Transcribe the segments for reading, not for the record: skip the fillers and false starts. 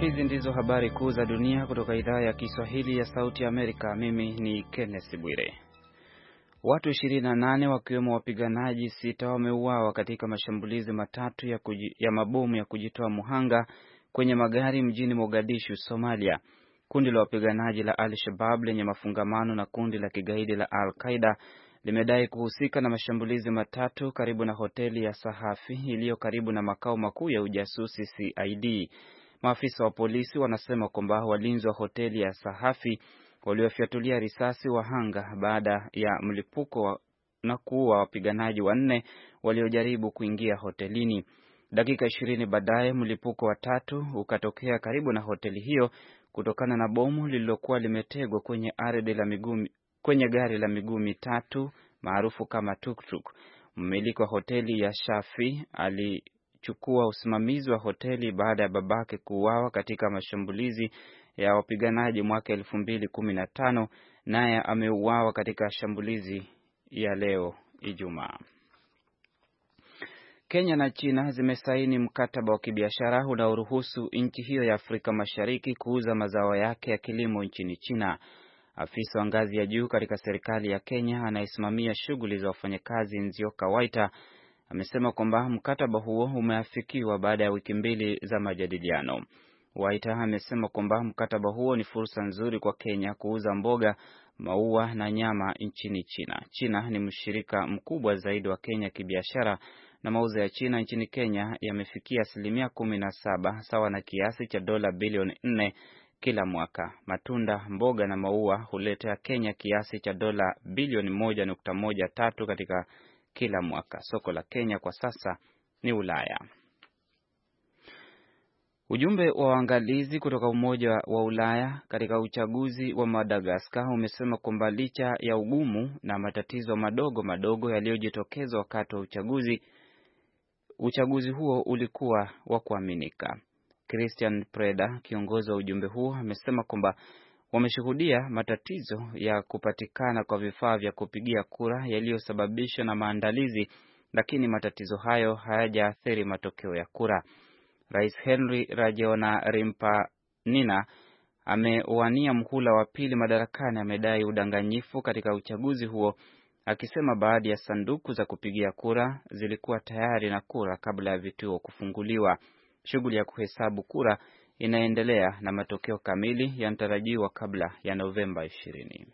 Hizi ndizo habari kuu za dunia kutoka idhaa ya Kiswahili ya Sauti ya Amerika. Mimi ni Kenneth Bwire. Watu 28 wakiwemo wapiganaji 6 wameuawa katika mashambulizi matatu ya mabomu ya kujitoa muhanga kwenye magari mjini Mogadishu, Somalia. Kundi la wapiganaji la Al-Shabaab lenye mafungamano na kundi la kigaidi la Al-Qaeda limedai kuhusika na mashambulizi matatu karibu na hoteli ya Sahafi iliyo karibu na makao makuu ya ujasusi CID. Maafisa wa polisi wanasema kwamba walinzi wa hoteli ya Sahafi waliofyatulia risasi wahanga baada ya mlipuko na kuua wapiganaji 4 waliojaribu kuingia hotelini. Dakika 20 baadaye mlipuko wa 3 ukatokea karibu na hoteli hiyo kutokana na bomu lililokuwa limetegwa kwenye gari la miguu mitatu maarufu kama tuk-tuk. Mmiliki wa hoteli ya Shafi alichukua usimamizi wa hoteli baada ya babake kuuawa katika mashambulizi ya wapiganaji mwaka 2015, naye ameuawa katika shambulizi ya leo Ijumaa. Kenya na China zimesaini mkataba wa kibiashara unaoruhusu nchi hiyo ya Afrika Mashariki kuuza mazao yake ya kilimo nchini China. Afisa wa ngazi ya juu katika serikali ya Kenya anayesimamia shughuli za wafanyakazi Nzioka Waita amesema kwamba mkataba huo umeafikiwa baada ya wiki 2 za majadiliano. Waita amesema kwamba mkataba huo ni fursa nzuri kwa Kenya kuuza mboga, maua na nyama nchini China. China ni mshirika mkubwa zaidi wa Kenya kibiashara na mauzo ya China nchini Kenya yamefikia 17%, sawa na kiasi cha dola bilioni 4 kila mwaka. Matunda, mboga na maua huletea Kenya kiasi cha dola bilioni 1.13 katika kila mwaka. Soko la Kenya kwa sasa ni Ulaya. Ujumbe wa waangalizi kutoka Umoja wa Ulaya katika uchaguzi wa Madagascar umesema kwamba licha ya ugumu na matatizo madogo yaliyojitokeza wakati wa uchaguzi huo ulikuwa wa kuaminika. Christian Preda, kiongozi wa ujumbe huo, amesema kwamba wameshuhudia matatizo ya kupatikana kwa vifaa vya kupigia kura yaliyosababishwa na maandalizi, lakini matatizo hayo hayajaathiri matokeo ya kura. Rais Henry Rajoelinarimampianina amewania mhula wa pili madarakani amedai udanganyifu katika uchaguzi huo, akisema baadhi ya sanduku za kupigia kura zilikuwa tayari na kura kabla ya vituo kufunguliwa. Shughuli ya kuhesabu kura inaendelea na matokeo kamili yanatarajiwa kabla ya Novemba 20.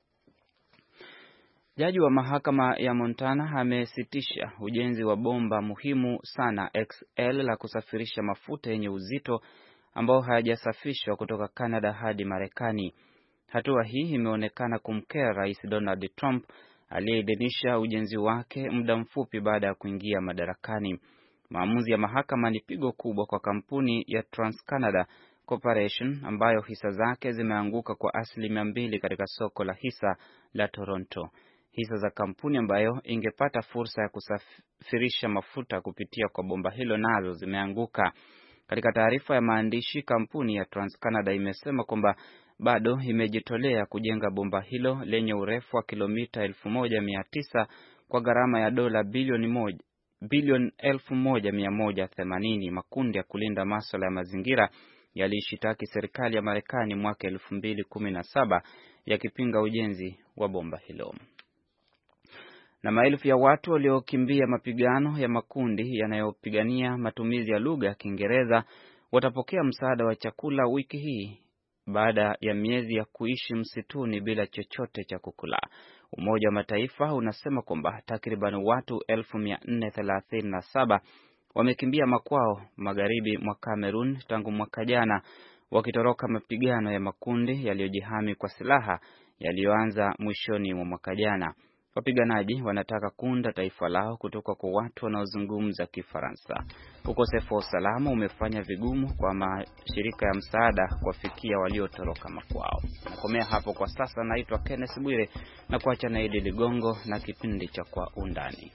Jaji wa mahakama ya Montana amesitisha ujenzi wa bomba muhimu sana XL la kusafirisha mafuta yenye uzito ambao hayajasafishwa kutoka Canada hadi Marekani. Hatua hii imeonekana kumkera Rais Donald Trump aliyeidhinisha ujenzi wake muda mfupi baada ya kuingia madarakani. Maamuzi ya mahakama ni pigo kubwa kwa kampuni ya TransCanada Corporation ambayo hisa zake zimeanguka kwa 2% katika soko la hisa la Toronto. Hisa za kampuni ambayo ingepata fursa ya kusafirisha mafuta kupitia kwa bomba hilo nazo zimeanguka. Katika taarifa ya maandishi, kampuni ya TransCanada imesema kwamba bado imejitolea kujenga bomba hilo lenye urefu wa kilomita 1900 kwa gharama ya dola bilioni 1,180. Makundi ya kulinda masuala ya mazingira yalishitaki serikali ya Marekani mwaka 2017 yakipinga ujenzi wa bomba hilo. Na maelfu ya watu waliokimbia mapigano ya makundi yanayopigania matumizi ya lugha ya Kiingereza watapokea msaada wa chakula wiki hii baada ya miezi ya kuishi msituni bila chochote cha kukula. Umoja wa Mataifa unasema kwamba takriban watu 1437 wamekimbia makwao magharibi mwa Cameroon tangu mwaka jana, wakitoroka mapigano ya makundi yaliyojihami kwa silaha yaliyoanza mwishoni mwa mwaka jana. Wapiganaji wanataka kuunda taifa lao kutoka kwa watu wanaozungumza Kifaransa. Ukosefu wa usalama umefanya vigumu kwa mashirika ya msaada kuwafikia waliotoroka makwao. Nakomea hapo kwa sasa. Naitwa Kenneth Bwire na kuacha na Idi Ligongo na kipindi cha Kwa Undani.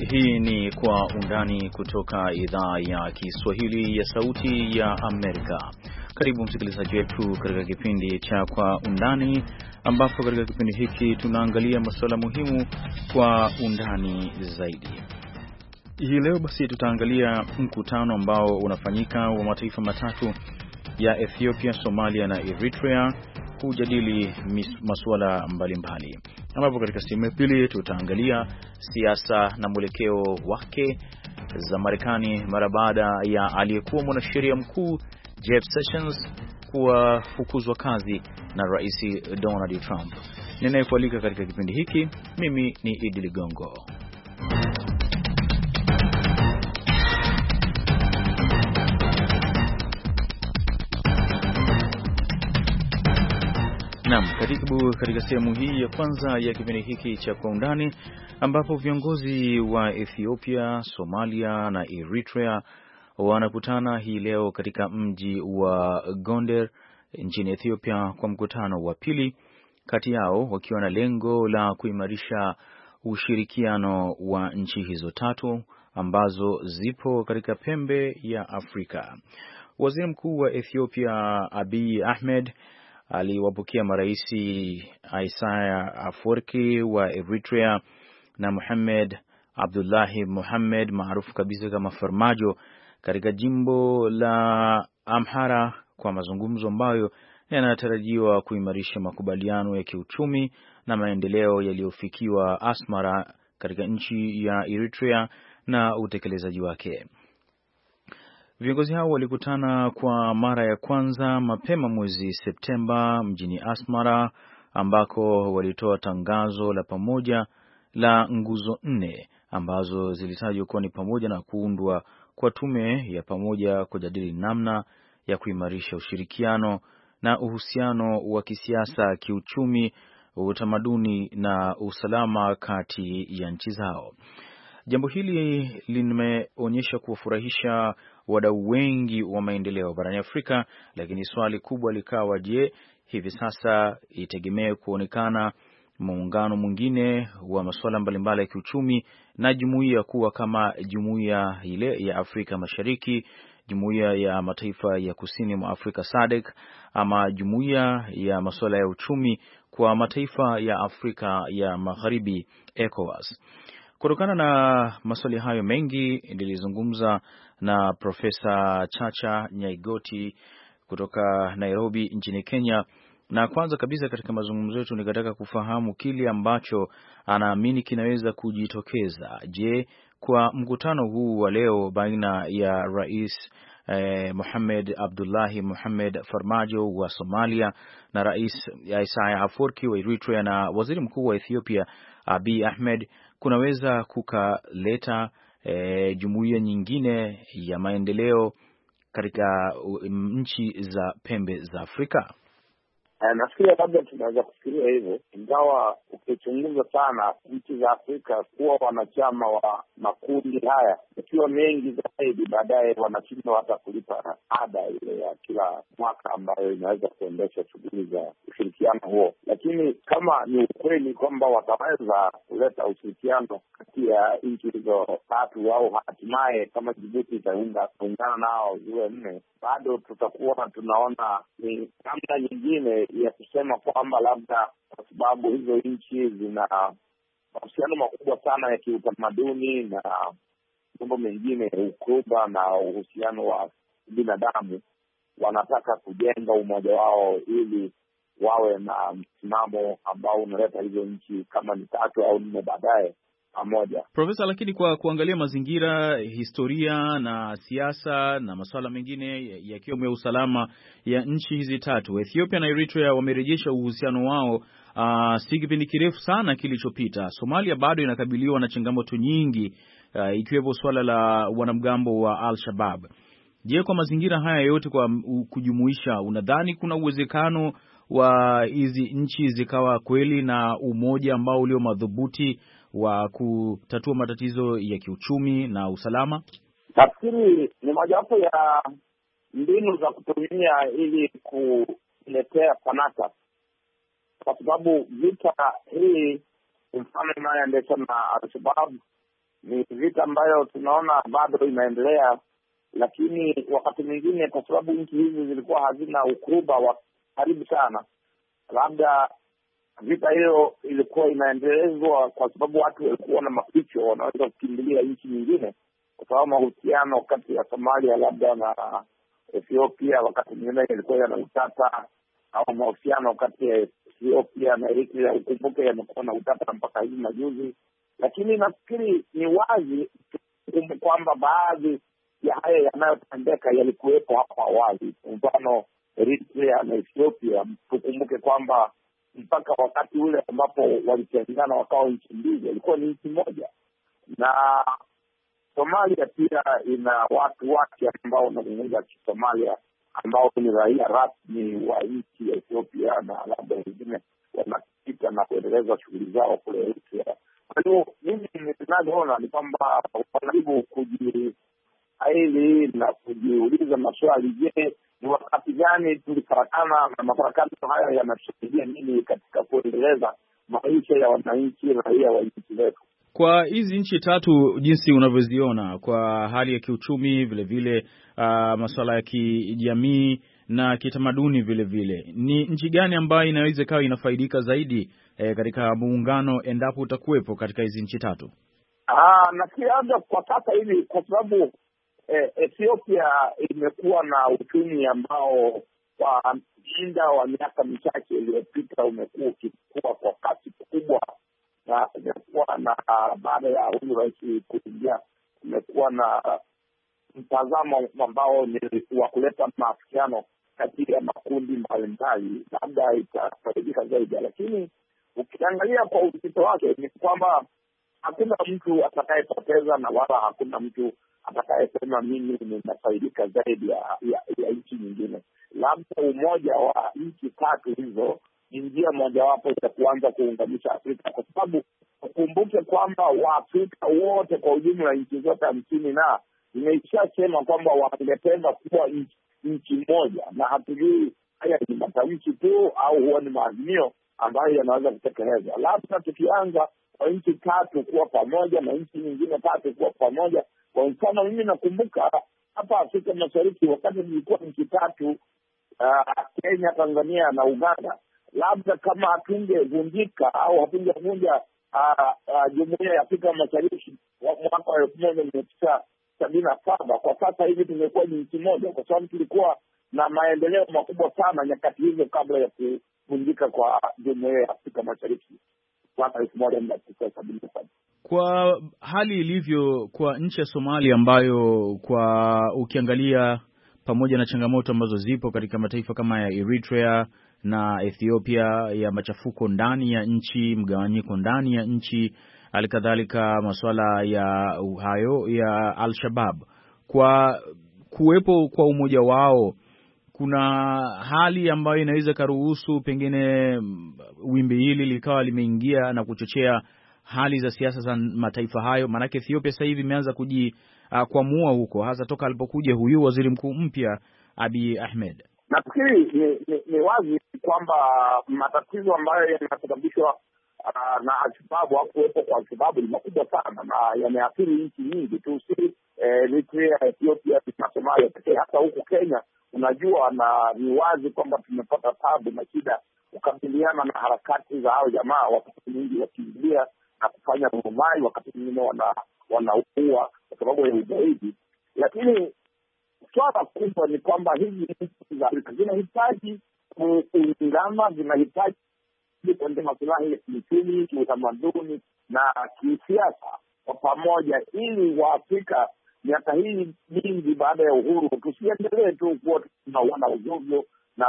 Hii ni Kwa Undani kutoka idhaa ya Kiswahili ya Sauti ya Amerika. Karibu msikilizaji wetu katika kipindi cha Kwa Undani, ambapo katika kipindi hiki tunaangalia masuala muhimu kwa undani zaidi. Hii leo basi tutaangalia mkutano ambao unafanyika wa mataifa matatu ya Ethiopia, Somalia na Eritrea kujadili masuala mbalimbali, ambapo katika sehemu ya pili tutaangalia siasa na mwelekeo wake za Marekani mara baada ya aliyekuwa mwanasheria mkuu Jeff Sessions kufukuzwa kazi na Rais Donald Trump. Ninayekualika katika kipindi hiki mimi ni Idi Ligongo. Naam, karibu katika sehemu hii ya kwanza ya kipindi hiki cha Kwa Undani, ambapo viongozi wa Ethiopia, Somalia na Eritrea wanakutana hii leo katika mji wa Gondar nchini Ethiopia kwa mkutano wa pili kati yao, wakiwa na lengo la kuimarisha ushirikiano wa nchi hizo tatu ambazo zipo katika pembe ya Afrika. Waziri Mkuu wa Ethiopia Abiy Ahmed aliwapokea maraisi Isaias Afwerki wa Eritrea na Mohamed Abdullahi Mohamed maarufu kabisa kama Farmajo katika jimbo la Amhara kwa mazungumzo ambayo yanatarajiwa kuimarisha makubaliano ya kiuchumi na maendeleo yaliyofikiwa Asmara katika nchi ya Eritrea na utekelezaji wake. Viongozi hao walikutana kwa mara ya kwanza mapema mwezi Septemba mjini Asmara, ambako walitoa tangazo la pamoja la nguzo 4 ambazo zilitajwa kuwa ni pamoja na kuundwa kwa tume ya pamoja kujadili namna ya kuimarisha ushirikiano na uhusiano wa kisiasa, kiuchumi, utamaduni na usalama kati ya nchi zao. Jambo hili limeonyesha kuwafurahisha wadau wengi wa maendeleo barani Afrika, lakini swali kubwa likawa, je, hivi sasa itegemee kuonekana muungano mwingine wa masuala mbalimbali ya kiuchumi na jumuiya kuwa kama jumuiya ile ya Afrika Mashariki, jumuiya ya mataifa ya kusini mwa Afrika SADC, ama jumuiya ya masuala ya uchumi kwa mataifa ya Afrika ya Magharibi ECOWAS. Kutokana na maswali hayo mengi, nilizungumza na Profesa Chacha Nyaigoti kutoka Nairobi nchini Kenya, na kwanza kabisa katika mazungumzo yetu nikataka kufahamu kile ambacho anaamini kinaweza kujitokeza. Je, kwa mkutano huu wa leo baina ya Rais Mohamed Abdullahi Mohamed Farmajo wa Somalia na Rais Isaias Afwerki wa Eritrea na Waziri Mkuu wa Ethiopia Abiy Ahmed kunaweza kukaleta jumuiya nyingine ya maendeleo katika nchi za pembe za Afrika? Nafikiria labda tunaweza kufikiria hivyo, ingawa ukichunguza sana nchi za Afrika kuwa wanachama wa makundi haya ikiwa mengi zaidi, baadaye wanashindwa hata kulipa ada ile ya kila mwaka ambayo inaweza kuendesha shughuli za ushirikiano huo. Lakini kama ni ukweli kwamba wataweza kuleta ushirikiano kati ya nchi hizo tatu, au hatimaye kama Djibouti itaungana nao ziwe 4, bado tutakuwa tunaona ni namna nyingine ya kusema kwamba labda kwa sababu hizo nchi zina mahusiano makubwa sana ya kiutamaduni na mambo mengine ya ukuba na uhusiano wa binadamu, wanataka kujenga umoja wao ili wawe na msimamo ambao unaleta hizo nchi kama ni 3 au 4 baadaye pamoja. Profesa, lakini kwa kuangalia mazingira, historia na siasa na masuala mengine yakiwemo ya usalama ya nchi hizi tatu, Ethiopia na Eritrea wamerejesha uhusiano wao si kipindi kirefu sana kilichopita. Somalia bado inakabiliwa na changamoto nyingi, ikiwepo swala la wanamgambo wa Al-Shabaab. Je, kwa mazingira haya yote, kwa kujumuisha, unadhani kuna uwezekano wa hizi nchi zikawa kweli na umoja ambao ulio madhubuti wa kutatua matatizo ya kiuchumi na usalama? Nafikiri ni mojawapo ya mbinu za kutumia ili kuletea fanaka, kwa sababu vita hii mfano inayoendeshwa na Al-Shabaab Ni vita ambayo tunaona bado inaendelea, lakini wakati mwingine kwa sababu nchi hizi zilikuwa hazina ukuruba wa karibu sana, labda vita hiyo ilikuwa inaendelezwa kwa sababu watu walikuwa na maficho, wanaweza kukimbilia nchi nyingine, kwa sababu mahusiano kati ya Somalia labda na Ethiopia wakati mwingine ilikuwa yana utata, au mahusiano kati ya Ethiopia na Eritrea ukumbuke yamekuwa na utata mpaka hivi majuzi. Lakini nafikiri ni wazi kwamba baadhi ya haya yanayotendeka yalikuwepo hapo awali. Mfano Eritrea na Ethiopia, tukumbuke kwamba mpaka wakati ule ambapo walitengana wakawa nchi mbili, ilikuwa ni nchi moja. Na Somalia pia ina watu wake ambao wanazungumza Kisomalia ambao ni raia rasmi wa nchi ya Ethiopia, na labda wengine wanapita na kuendeleza shughuli zao kule Eritrea. Kwa hiyo mimi ninavyoona ni kwamba wanajaribu kujiaili na kujiuliza maswali. Je, ni wakati gani tulifarakana, na mafarakano haya yanasaidia nini katika kuendeleza maisha ya wananchi raia wa nchi zetu? Kwa hizi nchi tatu jinsi unavyoziona, kwa hali ya kiuchumi vile masuala ya kijamii na kitamaduni vile, ni nchi gani ambayo inaweza ikawa inafaidika zaidi katika muungano endapo utakuwepo katika hizi nchi tatu? Nafikiria kwa sasa hivi, kwa sababu Ethiopia imekuwa na uchumi ambao kwa muda wa miaka michache iliyopita umekuwa ukikua kwa kasi kubwa, na kumekuwa na baada ya huyu rais kuingia, kumekuwa na mtazamo ambao ni wa kuleta maafikiano kati ya makundi mbalimbali, labda itafaidika zaidi. Lakini ukiangalia kwa uzito wake ni kwamba hakuna mtu atakayepoteza na wala hakuna mtu atakayesema mimi ninafaidika zaidi ya nchi nyingine. Labda umoja wa nchi tatu hizo ni njia mojawapo ya kuanza kuunganisha Afrika, kwa sababu ukumbuke kwamba Waafrika wote kwa ujumla, nchi zote 50 na imeshasema kwamba wangependa kuwa nchi moja, na hatujui haya ni matamshi tu au huwa ni maazimio ambayo yanaweza kutekelezwa. Labda tukianza kwa nchi tatu kuwa pamoja na nchi nyingine tatu kuwa pamoja. Kwa mfano, mimi nakumbuka hapa Afrika Mashariki wakati nilikuwa nchi tatu, Kenya, Tanzania na Uganda, labda kama hatungevunjika au hatungevunja Jumuiya ya Afrika Mashariki mwaka wa 1977, kwa sasa hivi tumekuwa ni nchi moja, kwa sababu tulikuwa na maendeleo makubwa sana nyakati hizo kabla ya kuvunjika kwa Jumuiya ya Afrika Mashariki mwaka 1977. Kwa hali ilivyo kwa nchi ya Somalia, ambayo kwa ukiangalia pamoja na changamoto ambazo zipo katika mataifa kama ya Eritrea na Ethiopia, ya machafuko ndani ya nchi, mgawanyiko ndani ya nchi, halikadhalika masuala ya hayo ya Al-Shabaab, kwa kuwepo kwa umoja wao, kuna hali ambayo inaweza karuhusu pengine wimbi hili likawa limeingia na kuchochea hali za siasa za mataifa hayo. Maanake Ethiopia sasa hivi imeanza kuamua huko, hasa toka alipokuja huyu waziri mkuu mpya Abiy Ahmed. Nafikiri ni wazi kwamba matatizo ambayo yanasababishwa na Al-Shabaab au kuwepo kwa Al-Shabaab ni makubwa sana, na yameathiri nchi nyingi tu, si Eritrea, Ethiopia na Somalia pekee. Hata huku Kenya unajua, na ni wazi kwamba tumepata tabu na shida kukabiliana na harakati za hao jamaa, wakati mwingi wakiingilia na kufanya rumai, wakati mwingine wanaua kwa sababu ya ugaidi. Lakini swala kubwa ni kwamba hizi nchi za Afrika zinahitaji kuungana, zinahitaji kuendea masilahi ya kiuchumi, kiutamaduni na kisiasa kwa pamoja, ili Waafrika miaka hii mingi baada ya uhuru tusiendelee tu kuwa tunauana uzovyo na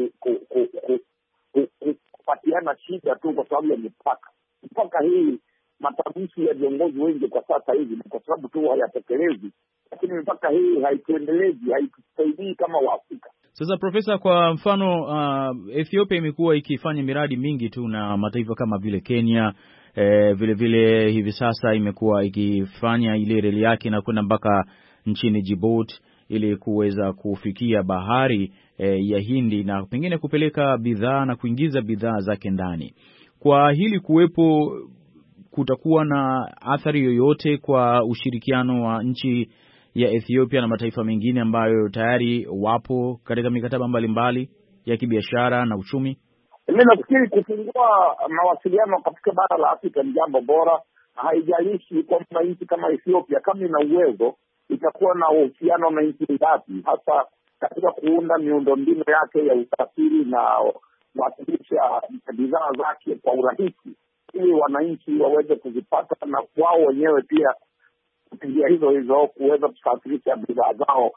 kupatiana shida tu kwa sababu ya mipaka hii. Matamshi ya viongozi wengi kwa sasa hivi ni kwa sababu tu hayatekelezi, lakini mipaka hii haituendelezi, haitusaidii kama Waafrika. Sasa Profesa, kwa mfano Ethiopia imekuwa ikifanya miradi mingi tu na mataifa kama vile Kenya, vile hivi sasa imekuwa ikifanya ile reli yake na kwenda mpaka nchini Djibouti ili kuweza kufikia bahari ya Hindi na pengine kupeleka bidhaa na kuingiza bidhaa zake ndani. Kwa hili kuwepo kutakuwa na athari yoyote kwa ushirikiano wa nchi ya Ethiopia na mataifa mengine ambayo tayari wapo katika mikataba mbalimbali ya kibiashara na uchumi? Mimi nafikiri kufungua mawasiliano katika bara la Afrika ni jambo bora. Haijalishi kwamba nchi kama Ethiopia kama ina uwezo itakuwa na uhusiano na nchi ngapi, hasa katika kuunda miundombinu yake ya usafiri na kuwasilisha bidhaa zake kwa urahisi, ili wananchi waweze kuzipata na wao wenyewe pia kupitia hizo kuweza kusafirisha bidhaa zao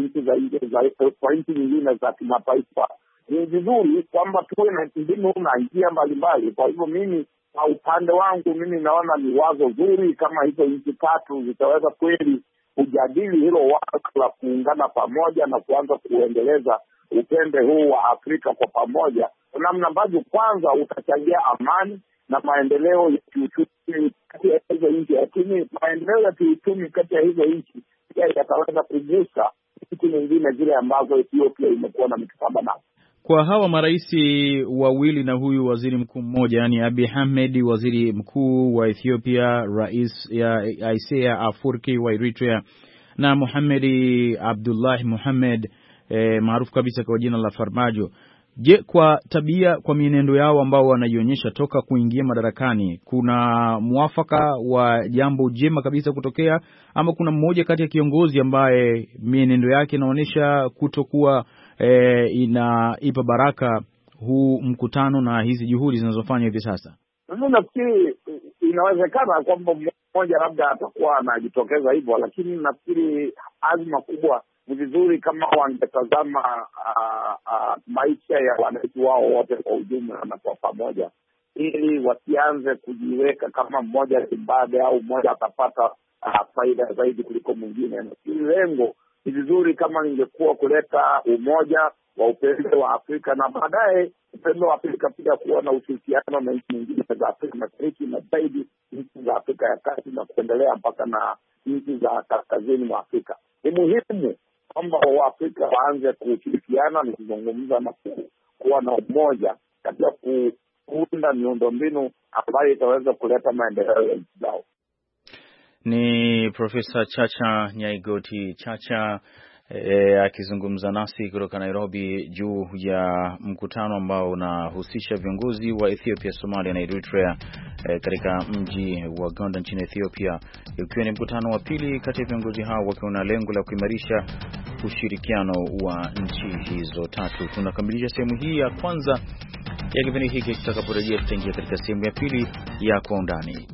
kwa nchi nyingine za kimataifa. Ni vizuri kwamba tuwe na mbinu na njia mbalimbali. Kwa hivyo mimi, kwa upande wangu, mimi naona ni wazo zuri kama hizo nchi tatu zitaweza kweli kujadili hilo wazo la kuungana pamoja na kuanza kuendeleza upembe huu wa Afrika kwa pamoja, namna ambavyo kwanza utachangia amani na maendeleo ya kiuchumi kati ya hizo nchi, lakini maendeleo ya kiuchumi kati ya hizo nchi pia yataweza kugusa nchi nyingine zile ambazo Ethiopia imekuwa na mikataba nazo. Kwa hawa marais wawili na huyu waziri mkuu mmoja, yani Abiy Ahmed waziri mkuu wa Ethiopia, rais Isaias Afwerki wa Eritrea, na Mohamed Abdullahi Mohamed maarufu kabisa kwa jina la Farmajo. Je, kwa tabia, kwa mienendo yao ambao wanaionyesha toka kuingia madarakani, kuna muafaka wa jambo jema kabisa kutokea, ama kuna mmoja kati ya kiongozi ambaye mienendo yake inaonyesha kutokuwa inaipa baraka huu mkutano na hizi juhudi zinazofanywa hivi sasa? Mimi nafikiri inawezekana kwamba mmoja labda atakuwa anajitokeza hivyo, lakini nafikiri azma kubwa ni vizuri kama wangetazama maisha ya wananchi wao wote kwa ujumla na kwa pamoja, ili wasianze kujiweka kama mmoja ibada au mmoja atapata faida zaidi kuliko mwingine. Nafikiri lengo ni vizuri kama ingekuwa kuleta umoja wa upembe wa Afrika, na baadaye upembe wa Afrika pia kuwa na ushirikiano na nchi nyingine za Afrika Mashariki na zaidi nchi za Afrika ya Kati na kuendelea mpaka na nchi za kaskazini mwa Afrika. Ni muhimu kwamba Waafrika waanze kushirikiana na kuzungumza na kuwa na umoja katika kuunda miundombinu ambayo itaweza kuleta maendeleo ya nchi zao. Ni Profesa Chacha Nyaigoti Chacha akizungumza nasi kutoka Nairobi juu ya mkutano ambao unahusisha viongozi wa Ethiopia, Somalia na Eritrea katika mji wa Gondar nchini Ethiopia, ikiwa ni mkutano wa pili kati ya viongozi hao wakiwa na lengo la kuimarisha ushirikiano wa nchi hizo tatu. Tunakamilisha sehemu hii ya kwanza ya kipindi hiki. Tutakaporejea tutaingia katika sehemu ya pili ya Kwa Undani.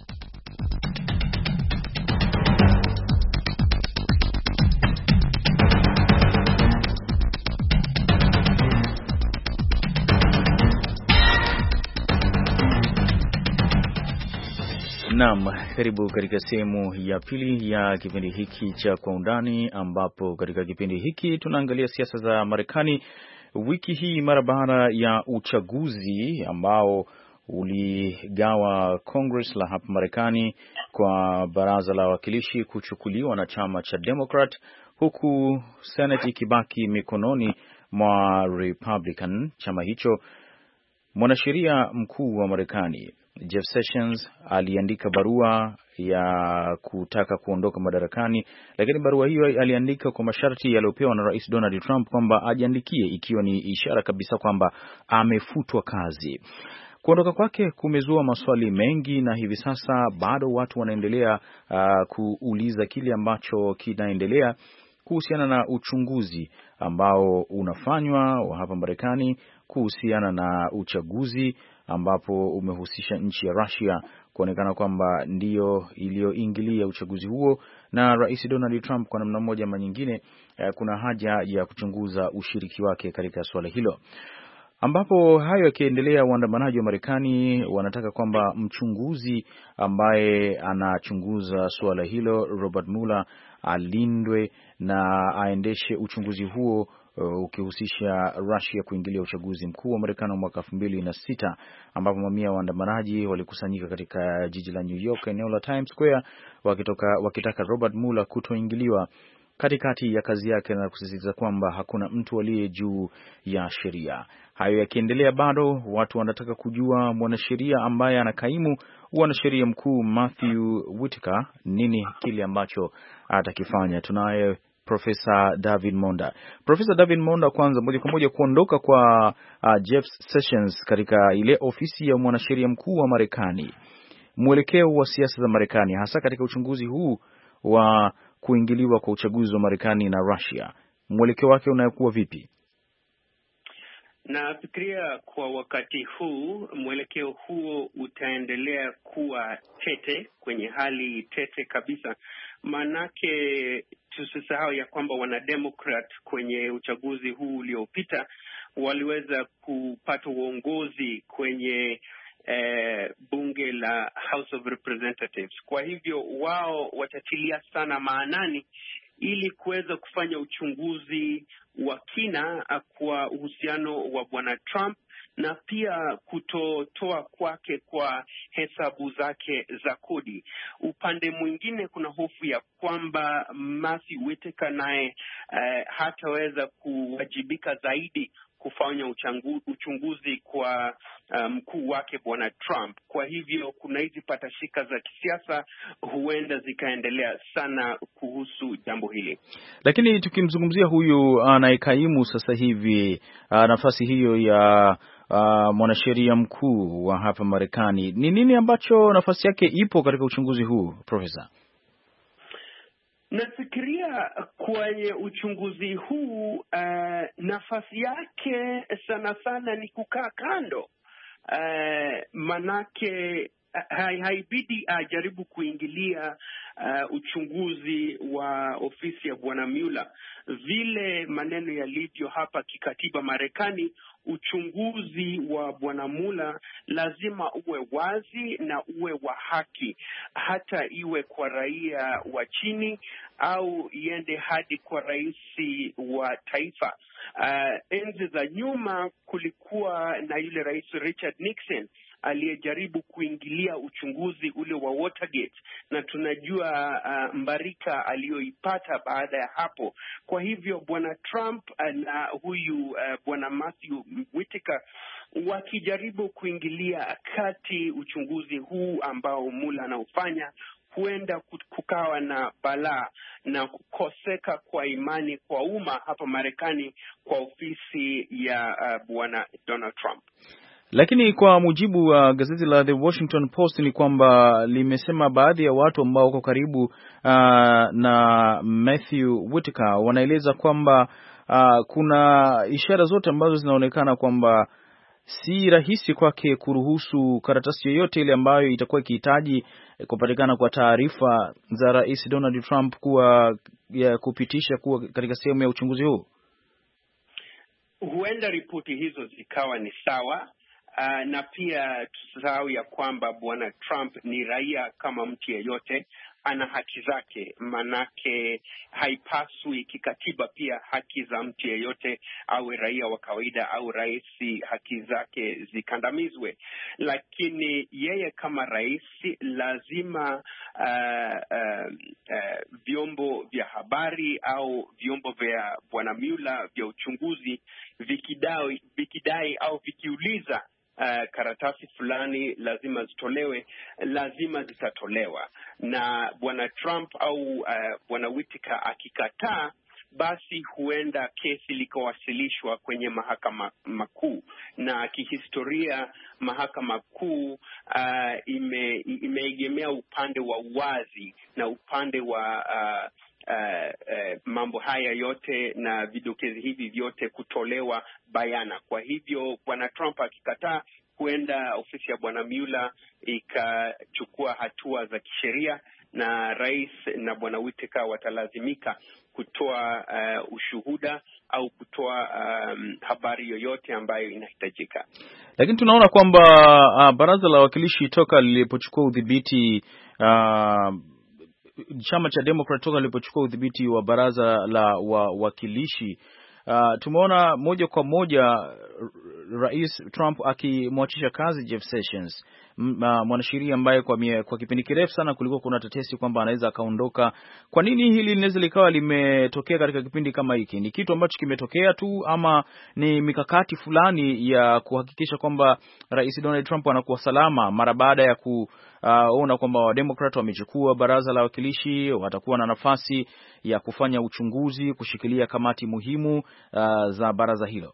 Naam, karibu katika sehemu ya pili ya kipindi hiki cha Kwa Undani, ambapo katika kipindi hiki tunaangalia siasa za Marekani wiki hii mara baada ya uchaguzi ambao uligawa Congress la hapa Marekani kwa baraza la wawakilishi kuchukuliwa na chama cha Democrat, huku Senate ikibaki mikononi mwa Republican. Chama hicho, mwanasheria mkuu wa Marekani Jeff Sessions aliandika barua ya kutaka kuondoka madarakani, lakini barua hiyo aliandika kwa masharti yaliyopewa na Rais Donald Trump kwamba ajiandikie, ikiwa ni ishara kabisa kwamba amefutwa kazi. Kuondoka kwake kumezua maswali mengi, na hivi sasa bado watu wanaendelea kuuliza kile ambacho kinaendelea kuhusiana na uchunguzi ambao unafanywa hapa Marekani kuhusiana na uchaguzi ambapo umehusisha nchi ya Russia kuonekana kwamba ndiyo iliyoingilia uchaguzi huo, na Rais Donald Trump kwa namna moja ama nyingine kuna haja ya kuchunguza ushiriki wake katika suala hilo. Ambapo hayo yakiendelea, waandamanaji wa Marekani wanataka kwamba mchunguzi ambaye anachunguza suala hilo, Robert Mueller, alindwe na aendeshe uchunguzi huo ukihusisha Russia kuingilia uchaguzi mkuu wa Marekani wa mwaka 2006, ambapo mamia waandamanaji walikusanyika katika jiji la New York, eneo la Times Square, wakitaka Robert Mueller kutoingiliwa katikati ya kazi yake na kusisitiza kwamba hakuna mtu aliye juu ya sheria. Hayo yakiendelea, bado watu wanataka kujua mwanasheria ambaye anakaimu wanasheria mkuu Matthew Whitaker nini kile ambacho atakifanya. Tunaye Profesa David Monda. Profesa David Monda, kwanza moja kwa moja, kuondoka kwa Jeff Sessions katika ile ofisi ya mwanasheria mkuu wa Marekani, mwelekeo wa siasa za Marekani hasa katika uchunguzi huu wa kuingiliwa kwa uchaguzi wa Marekani na Russia, mwelekeo wake unakuwa vipi? Nafikiria kwa wakati huu mwelekeo huo utaendelea kuwa tete, kwenye hali tete kabisa. Manake tusisahau ya kwamba wanademokrat kwenye uchaguzi huu uliopita waliweza kupata uongozi kwenye bunge la House of Representatives. Kwa hivyo wao watatilia sana maanani ili kuweza kufanya uchunguzi wa kina kwa uhusiano wa bwana Trump na pia kutotoa kwake kwa hesabu zake za kodi. Upande mwingine kuna hofu ya kwamba Matthew Whitaker naye hataweza kuwajibika zaidi kufanya uchunguzi kwa mkuu wake bwana Trump. Kwa hivyo kuna hizi patashika za kisiasa huenda zikaendelea sana kuhusu jambo hili. Lakini tukimzungumzia huyu anayekaimu sasa hivi nafasi hiyo ya mwanasheria mkuu wa hapa Marekani, ni nini ambacho nafasi yake ipo katika uchunguzi huu, Profesa? Nafikiria kwenye uchunguzi huu nafasi yake sana sana ni kukaa kando, manake haibidi ajaribu kuingilia uchunguzi wa ofisi ya bwana Mueller. Vile maneno yalivyo hapa kikatiba Marekani, uchunguzi wa bwana Mueller lazima uwe wazi na uwe wa haki, hata iwe kwa raia wa chini au iende hadi kwa rais wa taifa. Enzi za nyuma kulikuwa na yule rais Richard Nixon aliyejaribu kuingilia uchunguzi ule wa Watergate, na tunajua mbarika aliyoipata baada ya hapo. Kwa hivyo bwana Trump na huyu bwana Matthew Whitaker wakijaribu kuingilia kati uchunguzi huu ambao Mueller anaufanya, huenda kukawa na balaa na kukoseka kwa imani kwa umma hapa Marekani kwa ofisi ya bwana Donald Trump. Lakini kwa mujibu wa gazeti la The Washington Post ni kwamba limesema baadhi ya watu ambao wako karibu na Matthew Whitaker wanaeleza kwamba kuna ishara zote ambazo zinaonekana kwamba si rahisi kwake kuruhusu karatasi yoyote ile ambayo itakuwa ikihitaji kupatikana kwa taarifa za Rais Donald Trump kuwa kupitisha kuwa katika sehemu ya uchunguzi huu. Huenda ripoti hizo zikawa ni sawa. Na pia tusahau ya kwamba bwana Trump ni raia kama mtu yeyote, ana haki zake, manake haipaswi kikatiba pia haki za mtu yeyote, awe raia wa kawaida au rais, haki zake zikandamizwe. Lakini yeye kama rais lazima vyombo vya habari au vyombo vya bwana Mueller vya uchunguzi vikidai au vikiuliza karatasi fulani lazima zitolewe, lazima zitatolewa. Na bwana Trump au bwana Whitaker akikataa, basi huenda kesi likawasilishwa kwenye mahakama makuu. Na kihistoria mahakama kuu imeegemea upande wa uwazi na upande wa mambo haya yote na vidokezi hivi vyote kutolewa bayana. Kwa hivyo bwana Trump akikataa, huenda ofisi ya bwana Mueller ikachukua hatua za kisheria na rais na bwana Whitaker watalazimika kutoa ushuhuda au kutoa habari yoyote ambayo inahitajika. Lakini tunaona kwamba baraza la wawakilishi toka lilipochukua udhibiti chama cha Democrat toka lilipochukua udhibiti wa baraza la wawakilishi, tumeona moja kwa moja Rais Trump akimwachisha kazi Jeff Sessions, mwanasheria ambaye kwa kipindi kirefu sana kulikuwa kuna tetesi kwamba anaweza akaondoka. Kwa nini hili linaweza likawa limetokea katika kipindi kama hiki? Ni kitu ambacho kimetokea tu ama ni mikakati fulani ya kuhakikisha kwamba Rais Donald Trump anakuwa salama mara baada ya ona kwamba Wademokrat wamechukua baraza la wawakilishi, watakuwa na nafasi ya kufanya uchunguzi, kushikilia kamati muhimu za baraza hilo?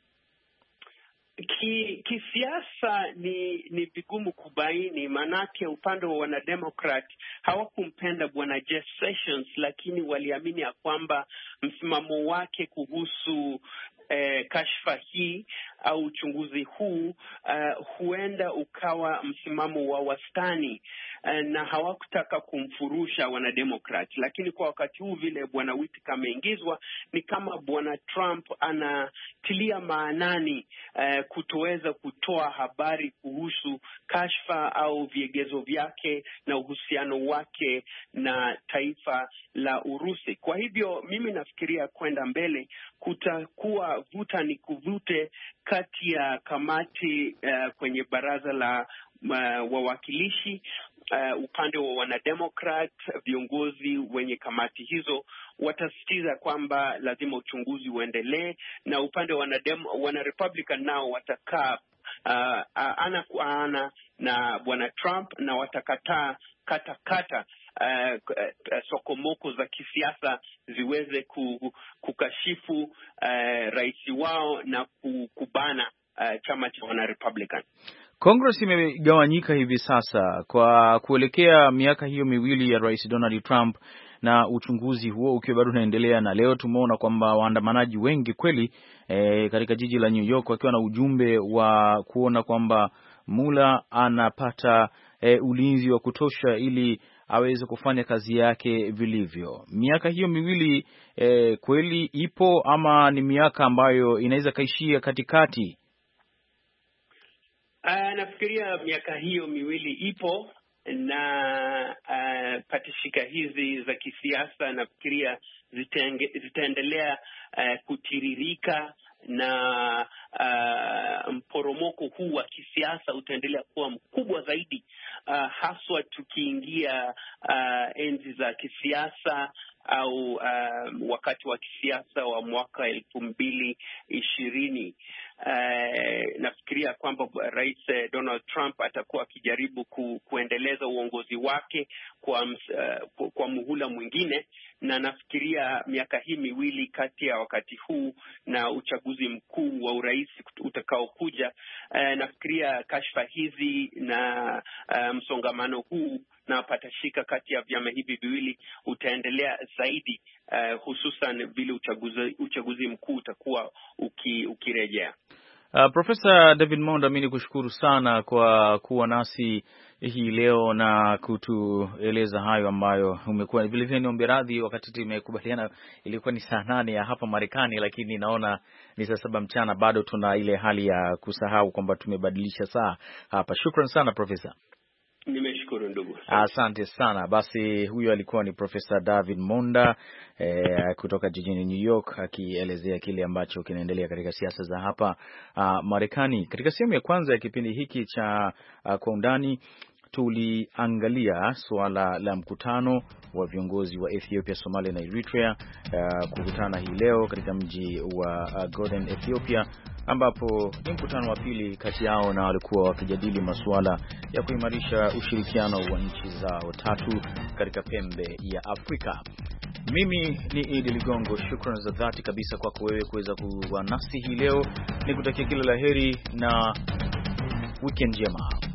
Kisiasa ni vigumu kubaini, manake upande wa wanademokrat hawakumpenda bwana Jeff Sessions, lakini waliamini ya kwamba msimamo wake kuhusu kashfa hii au uchunguzi huu huenda ukawa msimamo wa wastani, na hawakutaka kumfurusha wanademokrat. Lakini kwa wakati huu vile bwana Whitaker ameingizwa, ni kama bwana Trump anatilia maanani kutoweza kutoa habari kuhusu kashfa au viegezo vyake na uhusiano wake na taifa la Urusi. Kwa hivyo mimi nafikiria kwenda mbele kutakuwa vuta ni kuvute kati ya kamati kwenye baraza la wawakilishi. Upande wa wanademokrat, viongozi wenye kamati hizo watasitiza kwamba lazima uchunguzi uendelee, na upande wa wanarepublican nao watakaa ana kwa ana na bwana Trump na watakataa kata sokomoko za kisiasa ziweze kukashifu rais wao na kubana chama cha wanarepublican. Congress imegawanyika hivi sasa kwa kuelekea miaka hiyo miwili ya Rais Donald Trump, na uchunguzi huo ukiwa bado unaendelea, na leo tumeona kwamba waandamanaji wengi kweli katika jiji la New York wakiwa na ujumbe wa kuona kwamba Mueller anapata ulinzi wa kutosha ili aweze kufanya kazi yake vilivyo. Miaka hiyo miwili kweli ipo, ama ni miaka ambayo inaweza kaishia katikati? Nafikiria miaka hiyo miwili ipo, na patishika hizi za kisiasa nafikiria zitaendelea kutiririka, na mporomoko huu wa kisiasa utaendelea kuwa mkubwa zaidi, haswa tukiingia enzi za kisiasa au wakati wa kisiasa wa mwaka 2020. Nafikiria kwamba Rais Donald Trump atakuwa akijaribu kuendeleza uongozi wake kwa muhula mwingine, na nafikiria miaka hii miwili kati ya wakati huu na uchaguzi mkuu wa urais utakaokuja, nafikiria kashfa hizi na msongamano huu na patashika kati ya vyama hivi viwili utaendelea zaidi, hususan vile uchaguzi mkuu utakuwa ukirejea. Profesa David Monda, mimi nikushukuru sana kwa kuwa nasi hii leo na kutueleza hayo ambayo umekuwa. Vile vile niombe radhi, wakati tumekubaliana ilikuwa ni saa 8 ya hapa Marekani, lakini naona ni saa 7 mchana, bado tuna ile hali ya kusahau kwamba tumebadilisha saa hapa. Shukrani sana Profesa. Nimeshukuru ndugu. Asante sana. Basi huyo alikuwa ni Profesa David Monda kutoka jijini New York akielezea kile ambacho kinaendelea katika siasa za hapa Marekani. Katika sehemu ya kwanza ya kipindi hiki cha Kwa Undani tuliangalia suala la mkutano wa viongozi wa Ethiopia, Somalia na Eritrea kukutana hii leo katika mji wa Gordon, Ethiopia, ambapo ni mkutano wa pili kati yao, na walikuwa wakijadili masuala ya kuimarisha ushirikiano wa nchi zao tatu katika pembe ya Afrika. Mimi ni Idi Ligongo, shukrani za dhati kabisa kwako wewe kuweza kuwa nasi hii leo. Nikutakia kila laheri na weekend njema.